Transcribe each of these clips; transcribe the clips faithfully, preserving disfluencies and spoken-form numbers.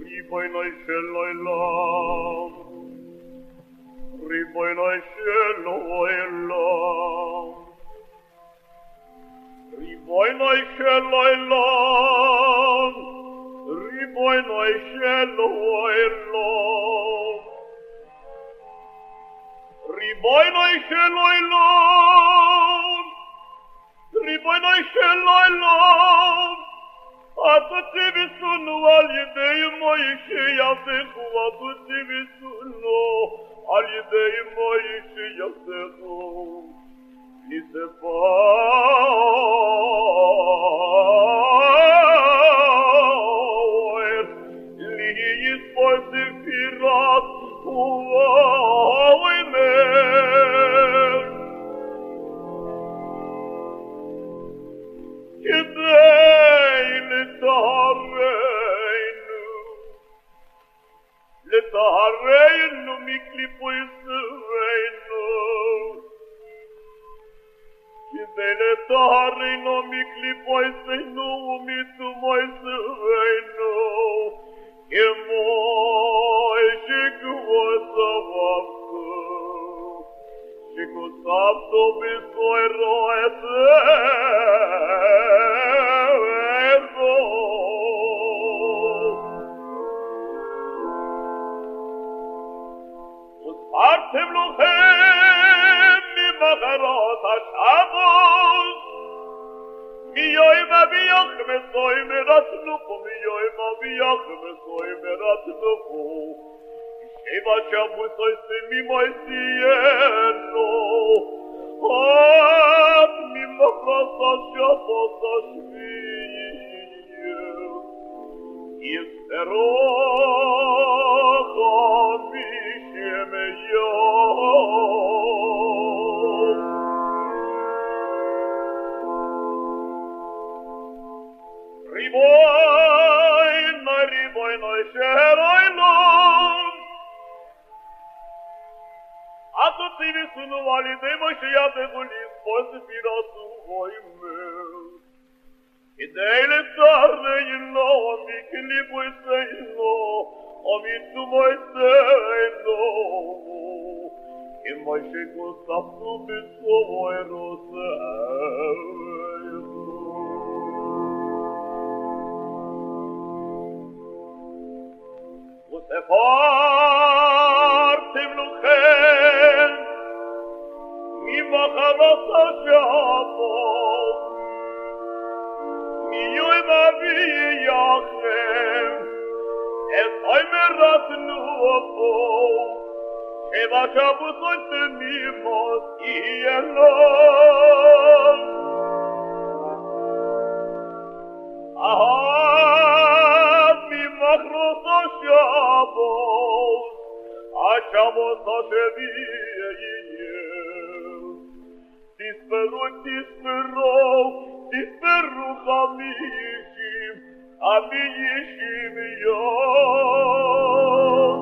Ribono shelloilam, ribono shelloilam, ribono shelloilam, ribono shelloilam, ribono shelloilam, ribono shelloilam. Atât visunu al idei Moise Yasehu, atât visunu al idei Moise Yasehu, li se poer, li ispoi se firat uai mer. L'Eterno mi clipo il sereno, che dell'Eterno mi clipo il sereno, mi tu moi sereno, che moi che cosa vafto, che cosa to bisoi roete. Artem lochem mi magarat ha-Shabbos, mi yoim aviach mesoy merat nufu, mi yoim aviach mesoy merat nufu, Sheva Shabbos oise mi moisieno, ad mi machras ha-Shabbos ha-Shviyu, Yisperach ha-Mishem Yom. Riboino, riboino, sheroino, atât visunu al idei Moise Yasehu, li spos firatu oimeu. Ideile tare ino, mi clipo ino, ami tu Moise ino, e Moise gostaptu bisoi roseiro. Você parte luchem, mi macharos ha-Shabbos, mi yoim aviachem, es oi merat nufu, Sheva Shabbos oise mi moisieno. Ahad mi machros ha-Shabbos, ha-Shabbos ha-Shviyu, tisperu, tisperu, tisperu chamishim, amishim yom.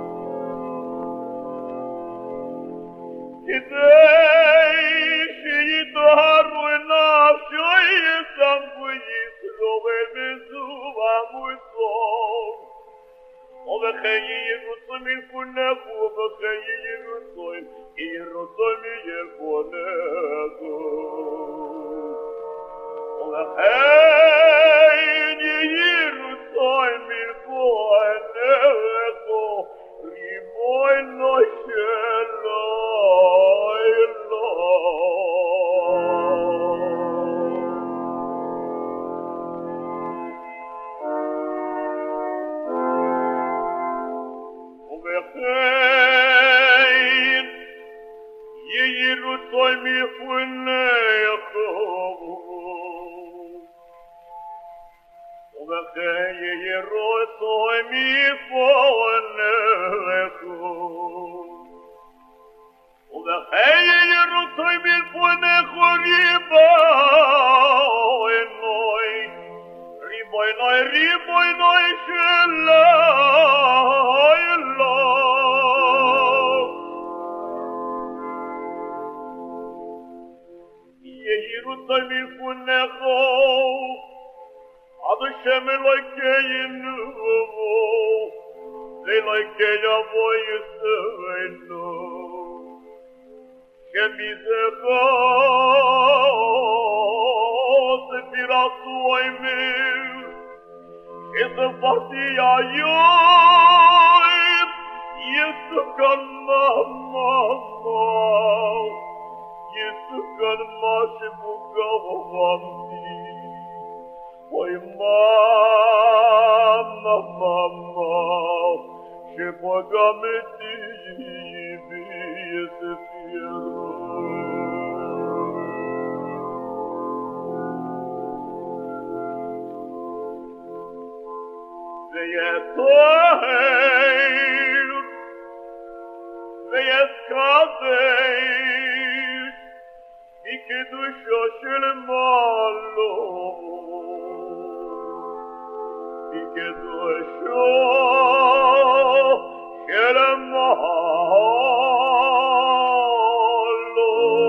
Kidei sheyitaharu nafsho yisambu yisrowe mezuva mutzom, Ovecheyi yirutzom ilfunechu, ovecheyi yirutzom, yirutzom yelfunechu. Ovecheyi yirutzom ilfunechu, ribono Ovechein, yirutzom ilfunechu, Ovechein yirutzom noi cheia voi să venu, che mizeros fira suoi meu, che să partia ioi, este că mama, este că mă și bugăvam oi mama, mama, și păgame tibie să fie Veietor, veiescadeis, e que dușo cel malo, e que dușo cel malo.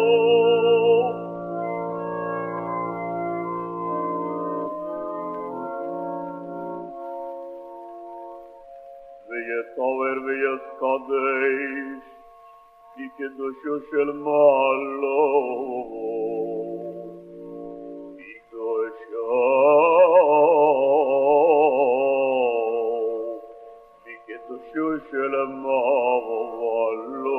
Veietover, veiescadeis, e que dușo cel malo, e dușo, e que dușo cel malo.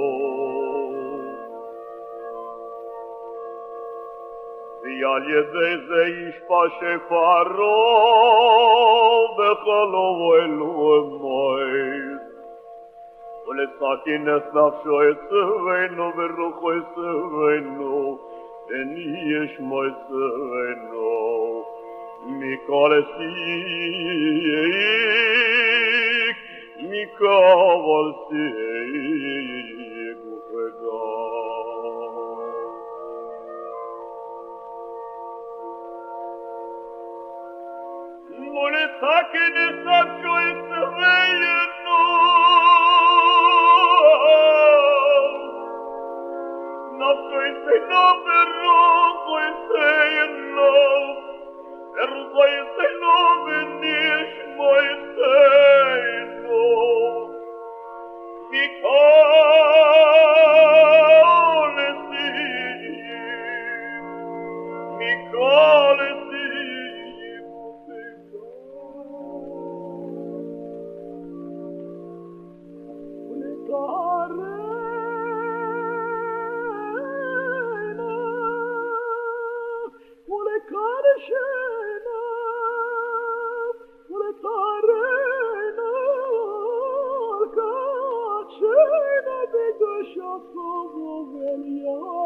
Via liedei zeiș pașe faro, vechalo voi luă moi, Ole sakine snapshoj së vejnu, verruhoj së vejnu, e nijesh moj së vejnu, mi kale sik, mi kaval sik, u fega. Ole sakine snapshoj së vejnu, Napsoj se no verrugoj se no, verrugoj se no veniš moj se no. Mikale si, Mikale si, Uletare. Carșena, uletarena, carșena, de gășa să vă velia.